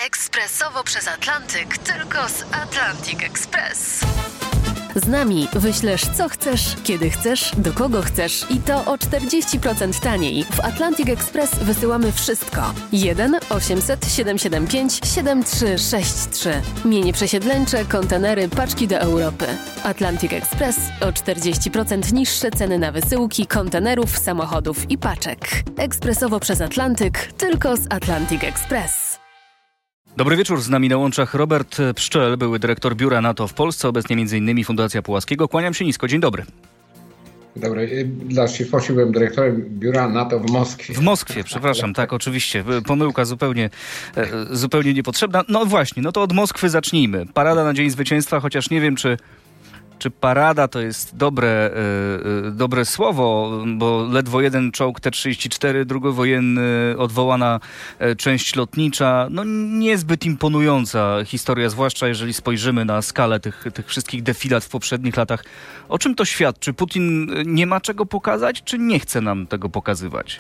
Ekspresowo przez Atlantyk, tylko z Atlantic Express. Z nami wyślesz co chcesz, kiedy chcesz, do kogo chcesz i to o 40% taniej. W Atlantic Express wysyłamy wszystko. 1 800 775 7363. Mienie przesiedleńcze, kontenery, paczki do Europy. Atlantic Express o 40% niższe ceny na wysyłki, kontenerów, samochodów i paczek. Ekspresowo przez Atlantyk, tylko z Atlantic Express. Dobry wieczór, z nami na łączach Robert Pszczel, były dyrektor Biura NATO w Polsce, obecnie m.in. Fundacja Pułaskiego. Kłaniam się nisko, dzień dobry. Dobry, dla ścisłości byłem dyrektorem Biura NATO w Moskwie. W Moskwie, przepraszam, tak, oczywiście. Pomyłka zupełnie niepotrzebna. No właśnie, no to od Moskwy zacznijmy. Parada na Dzień Zwycięstwa, chociaż nie wiem, czy parada to jest dobre słowo, bo ledwo jeden czołg T-34, drugowojenny, odwołana część lotnicza. No niezbyt imponująca historia, zwłaszcza jeżeli spojrzymy na skalę tych wszystkich defilat w poprzednich latach. O czym to świadczy? Putin nie ma czego pokazać, czy nie chce nam tego pokazywać?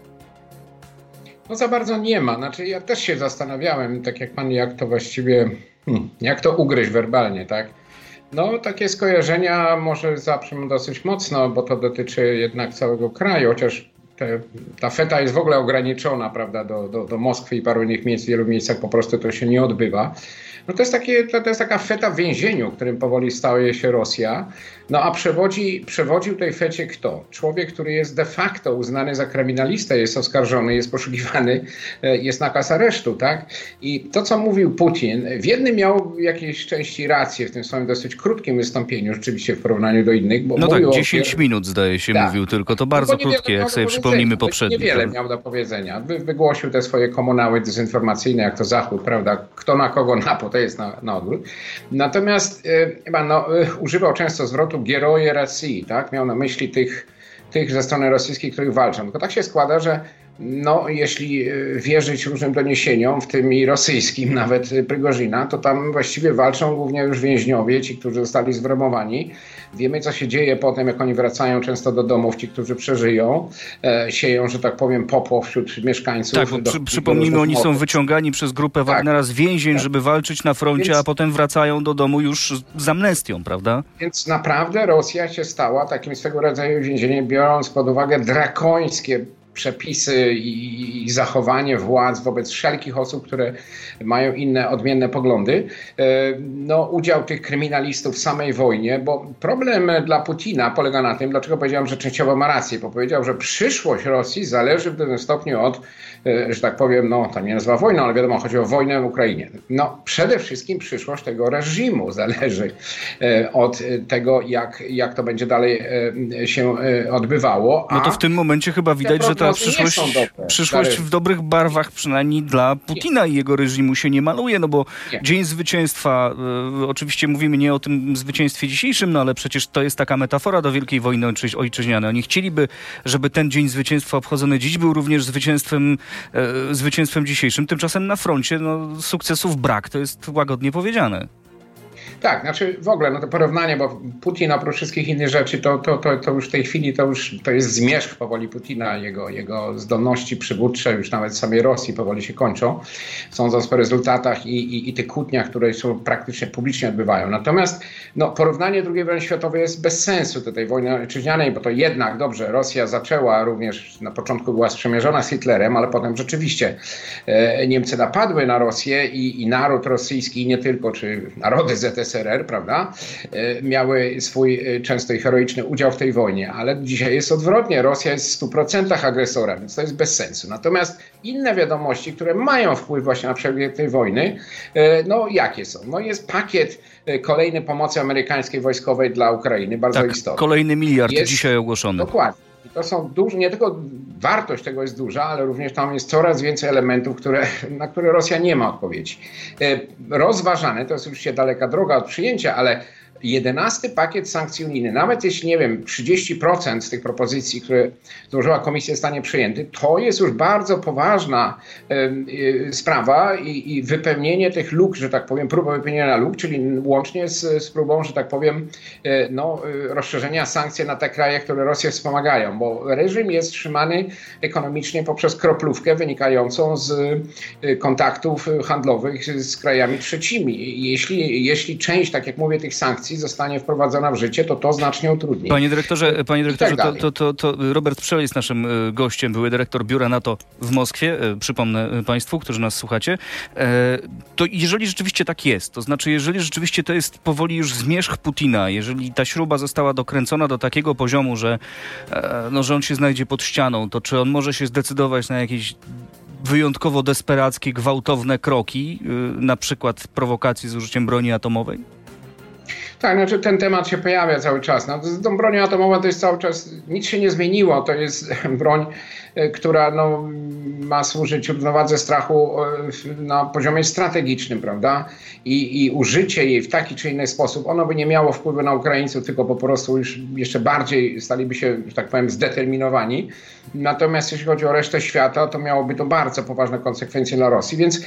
No za bardzo nie ma. Znaczy ja też się zastanawiałem, tak jak pan, jak to właściwie, jak to ugryźć werbalnie, tak? No, takie skojarzenia może zabrzmią dosyć mocno, bo to dotyczy jednak całego kraju, chociaż ta feta jest w ogóle ograniczona, prawda, do Moskwy i paru innych miejsc, w wielu miejscach po prostu to się nie odbywa. No to jest taka feta w więzieniu, którym powoli staje się Rosja. No a przewodził tej fecie kto? Człowiek, który jest de facto uznany za kryminalistę, jest oskarżony, jest poszukiwany, jest nakaz aresztu, tak? I to, co mówił Putin, w jednym miał jakiejś części rację w tym swoim dosyć krótkim wystąpieniu, rzeczywiście w porównaniu do innych. Bo no tak, 10 minut zdaje się tak. Mówił tylko, to bardzo krótkie, jak sobie przypomnimy poprzednie. Niewiele miał do powiedzenia. Wygłosił te swoje komunały dezinformacyjne, jak to Zachód, prawda? Kto na kogo napo, to jest na odwrót. Natomiast używał często zwrotu Geroje Rosji, tak? Miał na myśli tych ze strony rosyjskiej, których walczą. Tylko tak się składa, że jeśli wierzyć różnym doniesieniom, w tym i rosyjskim, nawet Prigozina, to tam właściwie walczą głównie już więźniowie, ci, którzy zostali zbromowani. Wiemy, co się dzieje potem, jak oni wracają często do domów, ci, którzy przeżyją, sieją, że tak powiem, popłoch wśród mieszkańców. Tak, bo przypomnijmy, oni są wyciągani przez grupę Wagnera z więzień, żeby walczyć na froncie, a potem wracają do domu już z amnestią, prawda? Więc naprawdę Rosja się stała takim swego rodzaju więzieniem, biorąc pod uwagę drakońskie przepisy i zachowanie władz wobec wszelkich osób, które mają inne, odmienne poglądy. Udział tych kryminalistów w samej wojnie, bo problem dla Putina polega na tym, dlaczego powiedziałem, że częściowo ma rację, bo powiedział, że przyszłość Rosji zależy w pewnym stopniu od, że tak powiem, tam nie nazywa wojna, ale wiadomo, chodzi o wojnę w Ukrainie. Przede wszystkim przyszłość tego reżimu zależy od tego, jak to będzie dalej się odbywało. No to w tym momencie chyba widać, że ta przyszłość w dobrych barwach przynajmniej dla Putina i jego reżimu się nie maluje, no bo Dzień Zwycięstwa, oczywiście mówimy nie o tym zwycięstwie dzisiejszym, no ale przecież to jest taka metafora do Wielkiej Wojny Ojczyźnianej. Oni chcieliby, żeby ten Dzień Zwycięstwa obchodzony dziś był również zwycięstwem dzisiejszym. Tymczasem na froncie sukcesów brak, to jest łagodnie powiedziane. Tak, znaczy w ogóle to porównanie, bo Putin oprócz wszystkich innych rzeczy, to już w tej chwili to jest zmierzch powoli Putina, jego zdolności przywódcze już nawet w samej Rosji powoli się kończą, sądząc po rezultatach i tych kłótniach, które się praktycznie publicznie odbywają. Natomiast porównanie II wojny światowej jest bez sensu do tej wojny ojczyźnianej, bo to jednak, dobrze, Rosja zaczęła również, na początku była sprzymierzona z Hitlerem, ale potem rzeczywiście Niemcy napadły na Rosję i naród rosyjski, i nie tylko, czy narody ZSRR, prawda, miały swój często i heroiczny udział w tej wojnie, ale dzisiaj jest odwrotnie. Rosja jest w 100% agresorem, więc to jest bez sensu. Natomiast inne wiadomości, które mają wpływ właśnie na przebieg tej wojny, jakie są? Jest pakiet kolejnej pomocy amerykańskiej wojskowej dla Ukrainy, bardzo istotny. Kolejny miliard dzisiaj ogłoszony. Dokładnie. To są duże, nie tylko wartość tego jest duża, ale również tam jest coraz więcej elementów, na które Rosja nie ma odpowiedzi. Rozważane, to jest oczywiście daleka droga od przyjęcia, ale 11 pakiet sankcji unijny, nawet jeśli, nie wiem, 30% z tych propozycji, które złożyła Komisja zostanie przyjęty, to jest już bardzo poważna sprawa i wypełnienie tych luk, że tak powiem, próba wypełnienia luk, czyli łącznie z próbą, że tak powiem, rozszerzenia sankcji na te kraje, które Rosję wspomagają, bo reżim jest trzymany ekonomicznie poprzez kroplówkę wynikającą z kontaktów handlowych z krajami trzecimi. Jeśli część, tak jak mówię, tych sankcji zostanie wprowadzona w życie, to znacznie utrudni. Panie dyrektorze, to Robert Pszczel jest naszym gościem, były dyrektor biura NATO w Moskwie, przypomnę Państwu, którzy nas słuchacie. To jeżeli rzeczywiście tak jest, to znaczy jeżeli rzeczywiście to jest powoli już zmierzch Putina, jeżeli ta śruba została dokręcona do takiego poziomu, że on się znajdzie pod ścianą, to czy on może się zdecydować na jakieś wyjątkowo desperackie, gwałtowne kroki, na przykład prowokacji z użyciem broni atomowej? Tak, znaczy ten temat się pojawia cały czas. Z tą bronią atomową to jest cały czas, nic się nie zmieniło. To jest broń, która ma służyć równowadze strachu na poziomie strategicznym, prawda? I użycie jej w taki czy inny sposób, ono by nie miało wpływu na Ukraińców, tylko po prostu już jeszcze bardziej staliby się, że tak powiem, zdeterminowani. Natomiast jeśli chodzi o resztę świata, to miałoby to bardzo poważne konsekwencje dla Rosji. Więc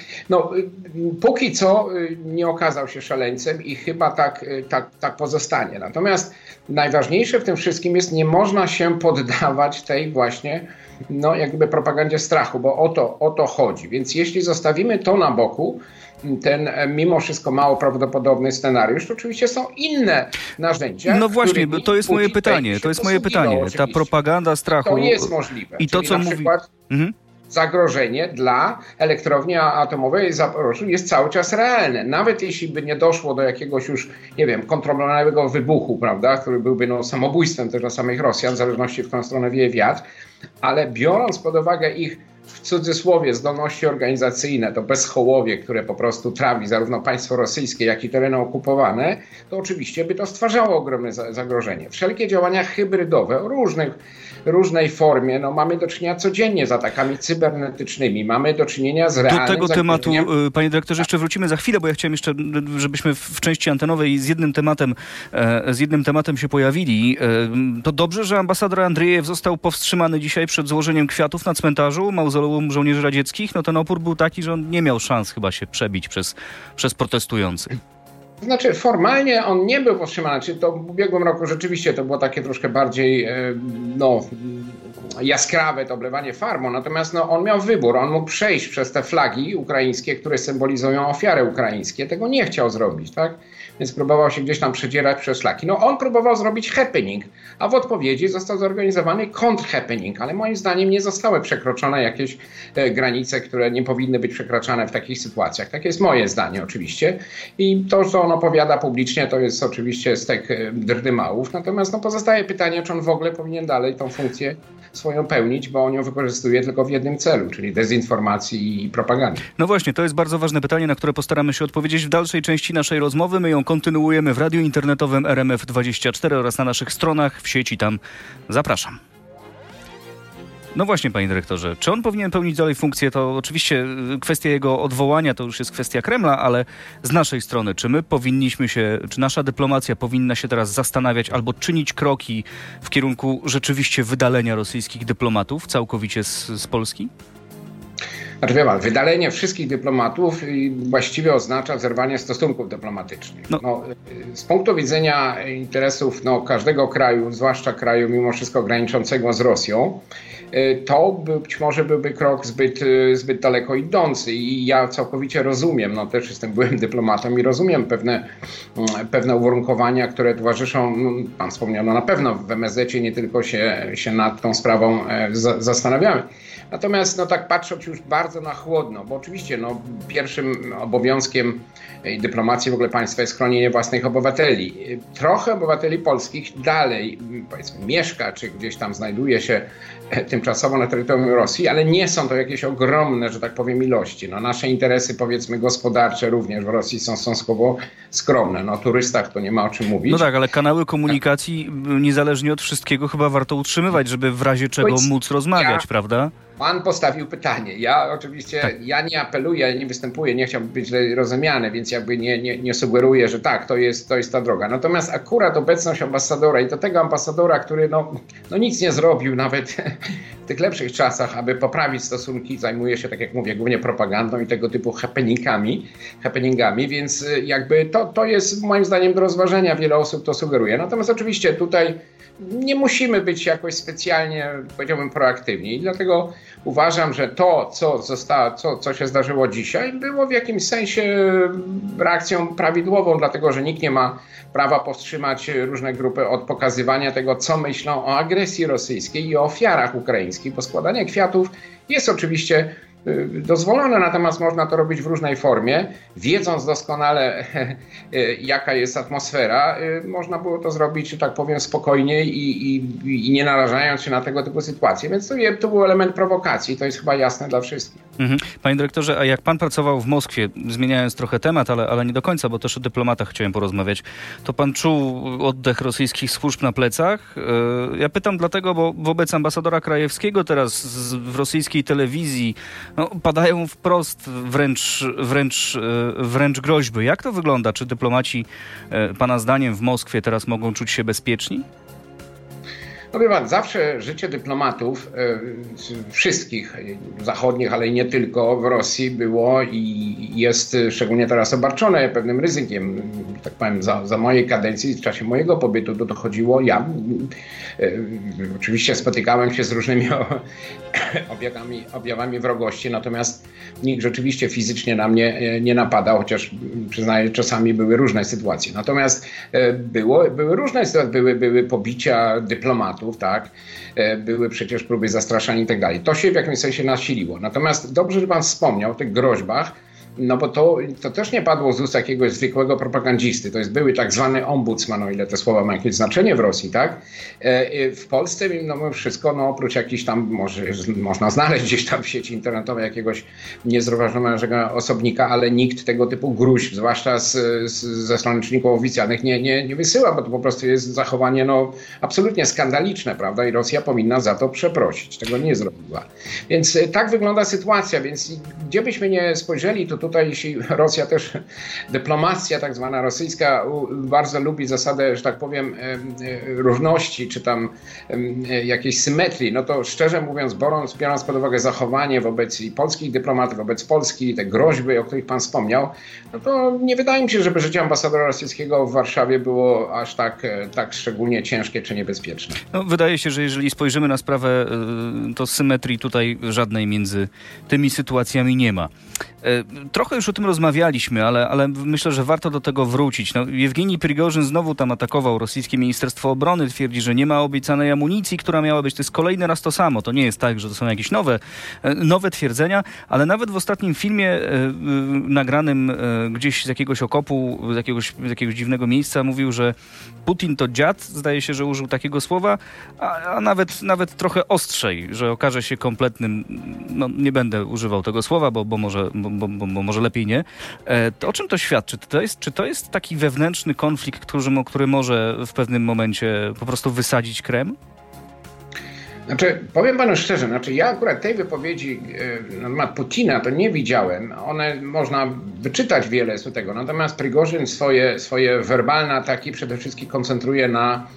póki co nie okazał się szaleńcem i chyba tak pozostanie. Natomiast najważniejsze w tym wszystkim jest, nie można się poddawać tej właśnie jakby propagandzie strachu, bo o to chodzi. Więc jeśli zostawimy to na boku, ten mimo wszystko mało prawdopodobny scenariusz, to oczywiście są inne narzędzia. No właśnie, to jest moje pytanie. Ta propaganda strachu. To jest możliwe. I to, co mówi... Zagrożenie dla elektrowni atomowej w Zaporożu jest cały czas realne. Nawet jeśli by nie doszło do jakiegoś już, nie wiem, kontrolowanego wybuchu, prawda, który byłby samobójstwem też dla samych Rosjan, w zależności w którą stronę wieje wiatr, ale biorąc pod uwagę ich, w cudzysłowie, zdolności organizacyjne, to bezchołowie, które po prostu trawi zarówno państwo rosyjskie, jak i tereny okupowane, to oczywiście by to stwarzało ogromne zagrożenie. Wszelkie działania hybrydowe o różnej formie, mamy do czynienia codziennie z atakami cybernetycznymi, mamy do czynienia z realnym Do tego tematu, panie dyrektorze, jeszcze wrócimy za chwilę, bo ja chciałem jeszcze, żebyśmy w części antenowej z jednym tematem się pojawili. To dobrze, że ambasador Andriejew został powstrzymany dzisiaj przed złożeniem kwiatów na cmentarzu Mauzoleum Żołnierzy Radzieckich. Ten opór był taki, że on nie miał szans chyba się przebić przez protestujących. Znaczy formalnie on nie był powstrzymany, to w ubiegłym roku rzeczywiście to było takie troszkę bardziej jaskrawe to oblewanie farbą, natomiast on miał wybór, on mógł przejść przez te flagi ukraińskie, które symbolizują ofiary ukraińskie, tego nie chciał zrobić, tak? Więc próbował się gdzieś tam przedzierać przez szlaki. On próbował zrobić happening, a w odpowiedzi został zorganizowany kontrhappening, ale moim zdaniem nie zostały przekroczone jakieś granice, które nie powinny być przekraczane w takich sytuacjach. Takie jest moje zdanie oczywiście. I to, co on opowiada publicznie, to jest oczywiście stek drdymałów. Natomiast pozostaje pytanie, czy on w ogóle powinien dalej tą funkcję swoją pełnić, bo on ją wykorzystuje tylko w jednym celu, czyli dezinformacji i propagandy. No właśnie, to jest bardzo ważne pytanie, na które postaramy się odpowiedzieć w dalszej części naszej rozmowy. My ją kontynuujemy w radiu internetowym RMF24 oraz na naszych stronach w sieci. Tam zapraszam. No właśnie, panie dyrektorze, czy on powinien pełnić dalej funkcję? To oczywiście kwestia jego odwołania to już jest kwestia Kremla, ale z naszej strony, czy nasza dyplomacja powinna się teraz zastanawiać albo czynić kroki w kierunku rzeczywiście wydalenia rosyjskich dyplomatów całkowicie z Polski? Znaczy, wie pan, wydalenie wszystkich dyplomatów właściwie oznacza zerwanie stosunków dyplomatycznych. Z punktu widzenia interesów każdego kraju, zwłaszcza kraju mimo wszystko graniczącego z Rosją, to być może byłby krok zbyt daleko idący i ja całkowicie rozumiem, też jestem byłym dyplomatą i rozumiem pewne uwarunkowania, które towarzyszą, pan wspomniał, na pewno w MSZ nie tylko się nad tą sprawą zastanawiamy. Natomiast tak patrząc już bardzo na chłodno, bo oczywiście pierwszym obowiązkiem dyplomacji w ogóle państwa jest chronienie własnych obywateli. Trochę obywateli polskich dalej, powiedzmy, mieszka, czy gdzieś tam znajduje się tymczasowo na terytorium Rosji, ale nie są to jakieś ogromne, że tak powiem, ilości. Nasze interesy, powiedzmy, gospodarcze również w Rosji są stosunkowo skromne. O turystach to nie ma o czym mówić. No tak, ale kanały komunikacji niezależnie od wszystkiego chyba warto utrzymywać, żeby w razie czego móc rozmawiać, prawda? Pan postawił pytanie. Ja oczywiście, ja nie apeluję, nie występuję, nie chciałbym być źle rozumiany, więc jakby nie sugeruję, że tak, to jest ta droga. Natomiast akurat obecność ambasadora i to tego ambasadora, który no nic nie zrobił nawet w tych lepszych czasach, aby poprawić stosunki, zajmuje się, tak jak mówię, głównie propagandą i tego typu happeningami, więc jakby to jest moim zdaniem do rozważenia, wiele osób to sugeruje. Natomiast oczywiście tutaj nie musimy być jakoś specjalnie, powiedziałbym, proaktywni i dlatego uważam, że to, co się zdarzyło dzisiaj, było w jakimś sensie reakcją prawidłową, dlatego że nikt nie ma prawa powstrzymać różne grupy od pokazywania tego, co myślą o agresji rosyjskiej i o ofiarach ukraińskich, bo składanie kwiatów jest oczywiście dozwolone, natomiast można to robić w różnej formie. Wiedząc doskonale, jaka jest atmosfera, można było to zrobić, że tak powiem, spokojnie i nie narażając się na tego typu sytuacje. Więc to był element prowokacji. To jest chyba jasne dla wszystkich. Panie dyrektorze, a jak pan pracował w Moskwie, zmieniając trochę temat, ale nie do końca, bo też o dyplomatach chciałem porozmawiać, to pan czuł oddech rosyjskich służb na plecach? Ja pytam dlatego, bo wobec ambasadora Krajewskiego teraz w rosyjskiej telewizji padają wprost wręcz groźby. Jak to wygląda? Czy dyplomaci pana zdaniem w Moskwie teraz mogą czuć się bezpieczni? No wie pan, zawsze życie dyplomatów, wszystkich zachodnich, ale i nie tylko, w Rosji było i jest szczególnie teraz obarczone pewnym ryzykiem. Tak powiem, za mojej kadencji, w czasie mojego pobytu to dochodziło. Ja oczywiście spotykałem się z różnymi objawami wrogości, natomiast nikt rzeczywiście fizycznie na mnie nie napadał, chociaż przyznaję, czasami były różne sytuacje. Natomiast były różne sytuacje, były pobicia dyplomatów, tak? Były przecież próby zastraszania i tak dalej. To się w jakimś sensie nasiliło. Natomiast dobrze, że pan wspomniał o tych groźbach, no bo to też nie padło z ust jakiegoś zwykłego propagandzisty. To jest były tak zwany ombudsman, o ile te słowa mają jakieś znaczenie w Rosji, tak? W Polsce mimo wszystko, oprócz jakichś tam, można znaleźć gdzieś tam w sieci internetowej jakiegoś niezrównoważonego osobnika, ale nikt tego typu gruźb, zwłaszcza ze strony czynników oficjalnych nie wysyła, bo to po prostu jest zachowanie absolutnie skandaliczne, prawda? I Rosja powinna za to przeprosić. Tego nie zrobiła. Więc tak wygląda sytuacja, więc gdzie byśmy nie spojrzeli, to tutaj, jeśli Rosja też, dyplomacja tak zwana rosyjska bardzo lubi zasadę, że tak powiem, równości, czy tam jakiejś symetrii, no to szczerze mówiąc, biorąc pod uwagę zachowanie wobec i polskich dyplomatów, wobec Polski, te groźby, o których pan wspomniał, no to nie wydaje mi się, żeby życie ambasadora rosyjskiego w Warszawie było aż tak szczególnie ciężkie czy niebezpieczne. No, wydaje się, że jeżeli spojrzymy na sprawę, to symetrii tutaj żadnej między tymi sytuacjami nie ma. Trochę już o tym rozmawialiśmy, ale myślę, że warto do tego wrócić. Jewgenij Prigorzyn znowu tam atakował rosyjskie Ministerstwo Obrony, twierdzi, że nie ma obiecanej amunicji, która miała być. To jest kolejny raz to samo. To nie jest tak, że to są jakieś nowe twierdzenia, ale nawet w ostatnim filmie nagranym gdzieś z jakiegoś okopu, z jakiegoś dziwnego miejsca mówił, że Putin to dziad, zdaje się, że użył takiego słowa, a nawet trochę ostrzej, że okaże się kompletnym, nie będę używał tego słowa, bo może lepiej nie. To o czym to świadczy? Czy to jest taki wewnętrzny konflikt, który może w pewnym momencie po prostu wysadzić Kreml? Powiem panu szczerze, ja akurat tej wypowiedzi na temat Putina to nie widziałem. Można wyczytać wiele z tego, natomiast Prigorzyn swoje werbalne ataki przede wszystkim koncentruje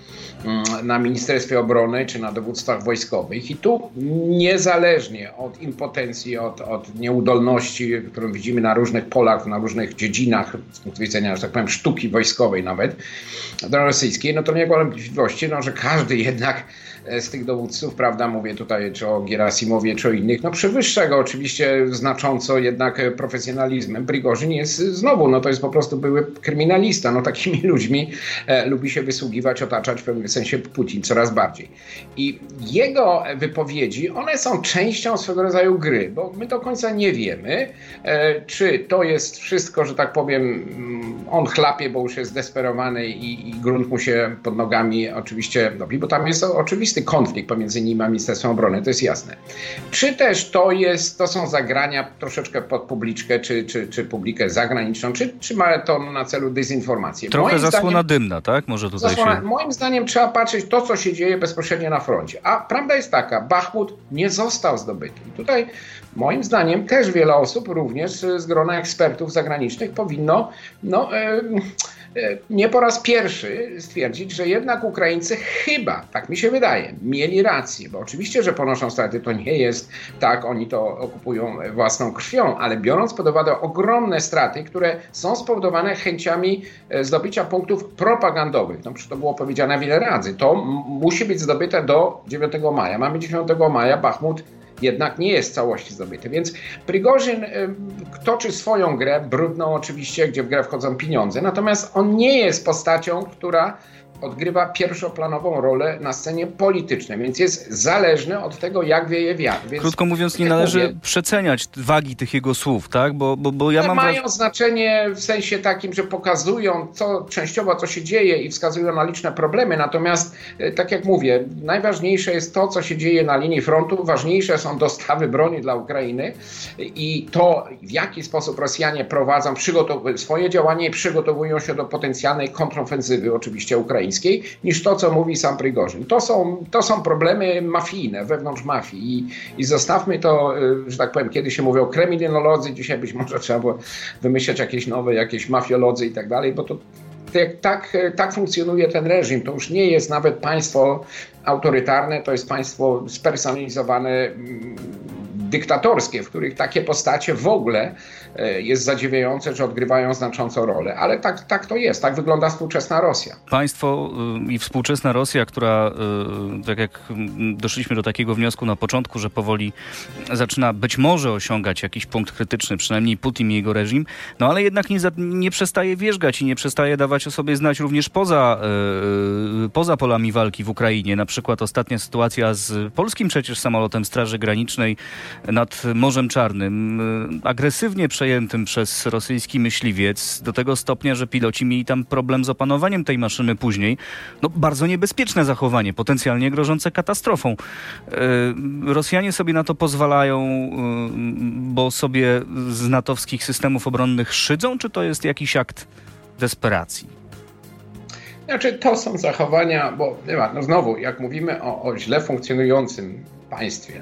na Ministerstwie Obrony czy na dowództwach wojskowych i tu niezależnie od impotencji, od nieudolności, którą widzimy na różnych polach, na różnych dziedzinach z punktu widzenia, że tak powiem, sztuki wojskowej nawet rosyjskiej, to nie ma wątpliwości, że każdy jednak z tych dowódców, prawda, mówię tutaj czy o Gerasimowie, czy o innych, przewyższa go oczywiście znacząco jednak profesjonalizmem. Prigorzyn jest znowu, to jest po prostu były kryminalista, takimi ludźmi lubi się wysługiwać, otaczać w pewnym sensie Putin coraz bardziej. I jego wypowiedzi, one są częścią swego rodzaju gry, bo my do końca nie wiemy, czy to jest wszystko, że tak powiem, on chlapie, bo już jest zdesperowany i grunt mu się pod nogami oczywiście robi, bo tam jest oczywiste oczywisty konflikt pomiędzy nimi a Ministerstwem Obrony, to jest jasne. Czy też to są zagrania troszeczkę pod publiczkę, czy publikę zagraniczną, czy ma to na celu dezinformację? Trochę zasłona dymna, tak? Może tutaj Moim zdaniem trzeba patrzeć to, co się dzieje bezpośrednio na froncie. A prawda jest taka, Bachmut nie został zdobyty. I tutaj moim zdaniem też wiele osób, również z grona ekspertów zagranicznych, powinno nie po raz pierwszy stwierdzić, że jednak Ukraińcy chyba, tak mi się wydaje, mieli rację, bo oczywiście, że ponoszą straty, to nie jest tak, oni to okupują własną krwią, ale biorąc pod uwagę ogromne straty, które są spowodowane chęciami zdobycia punktów propagandowych, no przecież to było powiedziane wiele razy, to musi być zdobyte do 9 maja. Mamy 9 maja, Bachmut jednak nie jest w całości zdobyty. Więc Prigorzyn toczy swoją grę, brudną oczywiście, gdzie w grę wchodzą pieniądze. Natomiast on nie jest postacią, która odgrywa pierwszoplanową rolę na scenie politycznej, więc jest zależny od tego, jak wieje wiatr. Więc, krótko mówiąc, nie należy przeceniać wagi tych jego słów, tak? Bo ja mam mają znaczenie w sensie takim, że pokazują częściowo co się dzieje i wskazują na liczne problemy, natomiast tak jak mówię, najważniejsze jest to, co się dzieje na linii frontu, ważniejsze są dostawy broni dla Ukrainy i to, w jaki sposób Rosjanie prowadzą swoje działanie i przygotowują się do potencjalnej kontrofensywy oczywiście ukraińskiej, niż to, co mówi sam Prigorzyn. To są problemy mafijne, wewnątrz mafii i zostawmy to, że tak powiem, kiedyś się mówiło kriminolodzy, dzisiaj być może trzeba było wymyśleć jakieś mafiolodzy i tak dalej, bo to tak funkcjonuje ten reżim. To już nie jest nawet państwo autorytarne, to jest państwo spersonalizowane, dyktatorskie, w których takie postacie w ogóle jest zadziwiające, że odgrywają znaczącą rolę. Ale tak to jest. Tak wygląda współczesna Rosja. Państwo i współczesna Rosja, która, tak jak doszliśmy do takiego wniosku na początku, że powoli zaczyna być może osiągać jakiś punkt krytyczny, przynajmniej Putin i jego reżim, no ale jednak nie przestaje wierzgać i nie przestaje dawać o sobie znać również poza polami walki w Ukrainie. Na przykład ostatnia sytuacja z polskim przecież samolotem Straży Granicznej nad Morzem Czarnym, agresywnie przejętym przez rosyjski myśliwiec, do tego stopnia, że piloci mieli tam problem z opanowaniem tej maszyny później. No, bardzo niebezpieczne zachowanie, potencjalnie grożące katastrofą. Rosjanie sobie na to pozwalają, bo sobie z natowskich systemów obronnych szydzą, czy to jest jakiś akt desperacji? Znaczy, to są zachowania, bo znowu, jak mówimy o źle funkcjonującym państwie,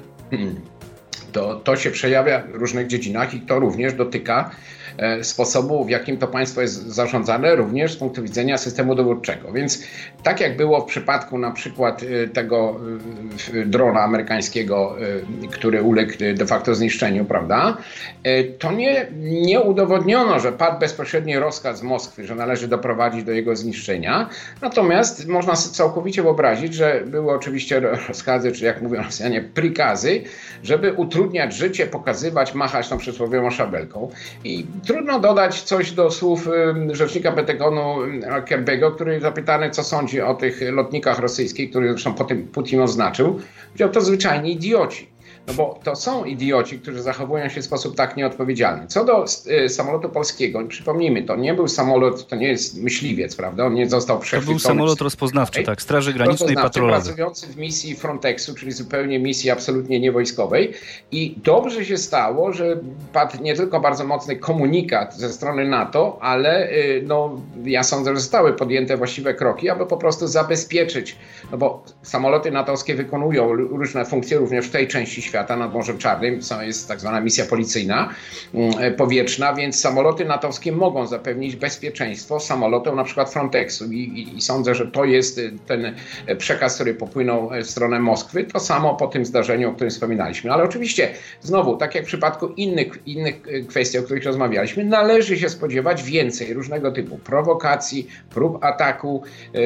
to się przejawia w różnych dziedzinach i to również dotyka sposobu, w jakim to państwo jest zarządzane, również z punktu widzenia systemu dowódczego. Więc tak jak było w przypadku na przykład tego drona amerykańskiego, który uległ de facto zniszczeniu, prawda, to nie udowodniono, że padł bezpośredni rozkaz z Moskwy, że należy doprowadzić do jego zniszczenia. Natomiast można sobie całkowicie wyobrazić, że były oczywiście rozkazy, czy jak mówią Rosjanie, prikazy, żeby utrudniać życie, pokazywać, machać tą przysłowiową szabelką. I trudno dodać coś do słów rzecznika Pentagonu Kirby'ego, który zapytany, co sądzi o tych lotnikach rosyjskich, których zresztą potem Putin oznaczył, powiedział, to zwyczajni idioci. No bo to są idioci, którzy zachowują się w sposób tak nieodpowiedzialny. Co do samolotu polskiego, przypomnijmy, to nie był samolot, to nie jest myśliwiec, prawda? On nie został przechwycony. To był samolot rozpoznawczy, tak, Straży Granicznej patrolowej. Pracujący w misji Frontexu, czyli zupełnie misji absolutnie niewojskowej. I dobrze się stało, że padł nie tylko bardzo mocny komunikat ze strony NATO, ale ja sądzę, że zostały podjęte właściwe kroki, aby po prostu zabezpieczyć, no bo samoloty natowskie wykonują różne funkcje również w tej części świata, nad Morzem Czarnym, jest tak zwana misja policyjna powietrzna, więc samoloty natowskie mogą zapewnić bezpieczeństwo samolotom na przykład Frontexu i sądzę, że to jest ten przekaz, który popłynął w stronę Moskwy. To samo po tym zdarzeniu, o którym wspominaliśmy. Ale oczywiście znowu, tak jak w przypadku innych kwestii, o których rozmawialiśmy, należy się spodziewać więcej różnego typu prowokacji, prób ataku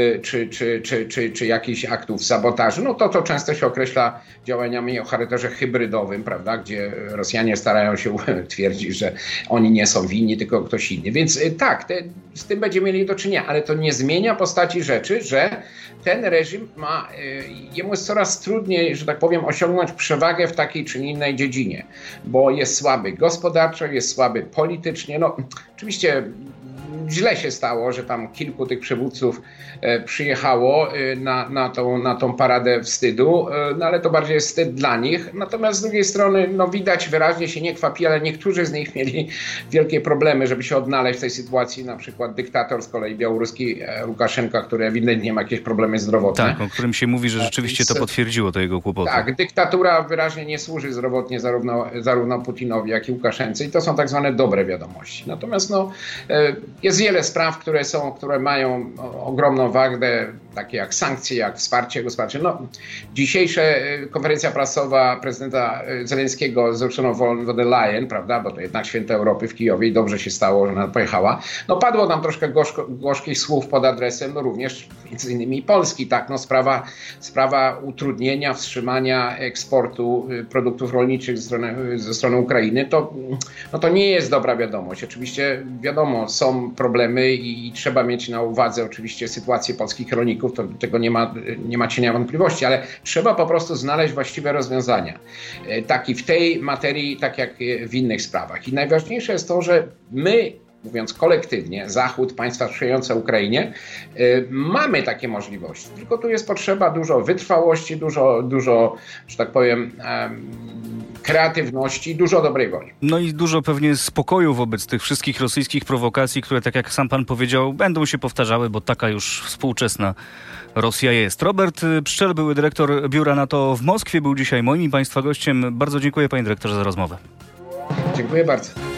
czy jakichś aktów sabotażu. No to często się określa działaniami o charakterze hybrydowym, prawda, gdzie Rosjanie starają się twierdzić, że oni nie są winni, tylko ktoś inny. Więc tak, z tym będziemy mieli do czynienia, ale to nie zmienia postaci rzeczy, że ten reżim jemu jest coraz trudniej, że tak powiem, osiągnąć przewagę w takiej czy innej dziedzinie, bo jest słaby gospodarczo, jest słaby politycznie. No, oczywiście źle się stało, że tam kilku tych przywódców przyjechało na tą paradę wstydu, no ale to bardziej jest wstyd dla nich. Natomiast z drugiej strony, no widać wyraźnie się nie kwapi, ale niektórzy z nich mieli wielkie problemy, żeby się odnaleźć w tej sytuacji. Na przykład dyktator z kolei białoruski Łukaszenka, który ewidentnie ma jakieś problemy zdrowotne. Tak, o którym się mówi, że rzeczywiście to potwierdziło te jego kłopoty. Tak, dyktatura wyraźnie nie służy zdrowotnie zarówno Putinowi, jak i Łukaszence i to są tak zwane dobre wiadomości. Natomiast jest wiele spraw, które mają ogromną wagę, takie jak sankcje, jak wsparcie gospodarcze. Dzisiejsza konferencja prasowa prezydenta Zełenskiego z Ursulą von der Leyen, prawda, bo to jednak święto Europy w Kijowie i dobrze się stało, że ona pojechała. Padło tam troszkę gorzkich słów pod adresem, również między innymi Polski, tak, sprawa utrudnienia, wstrzymania eksportu produktów rolniczych ze strony Ukrainy, to nie jest dobra wiadomość. Oczywiście wiadomo, są problemy i trzeba mieć na uwadze oczywiście sytuację polskich rolników, to tego nie ma cienia wątpliwości, ale trzeba po prostu znaleźć właściwe rozwiązania. Tak i w tej materii, tak jak w innych sprawach. I najważniejsze jest to, że my, mówiąc kolektywnie, Zachód, państwa sprzyjające Ukrainie, mamy takie możliwości. Tylko tu jest potrzeba dużo wytrwałości, dużo, że tak powiem, kreatywności, dużo dobrej woli. No i dużo pewnie spokoju wobec tych wszystkich rosyjskich prowokacji, które, tak jak sam pan powiedział, będą się powtarzały, bo taka już współczesna Rosja jest. Robert Pszczel, były dyrektor biura NATO w Moskwie, był dzisiaj moim i państwa gościem. Bardzo dziękuję, panie dyrektorze, za rozmowę. Dziękuję bardzo.